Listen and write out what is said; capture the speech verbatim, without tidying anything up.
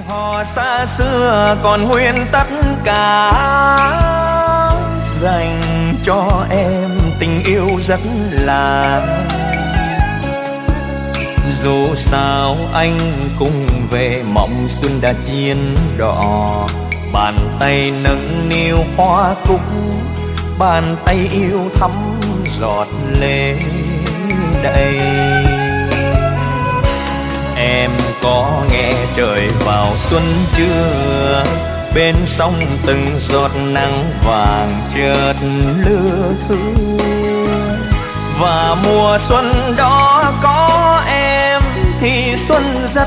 Họ xa xưa còn nguyên tất cả, dành cho em tình yêu rất là. Dù sao anh cũng về, mộng xuân đã chiến đỏ. Bàn tay nâng niu hoa cúc, bàn tay yêu thắm giọt lệ đầy. Em có nghe trời vào xuân chưa? Bên sông từng giọt nắng vàng chợt lưa thưa. Và mùa xuân đó có em thì xuân rất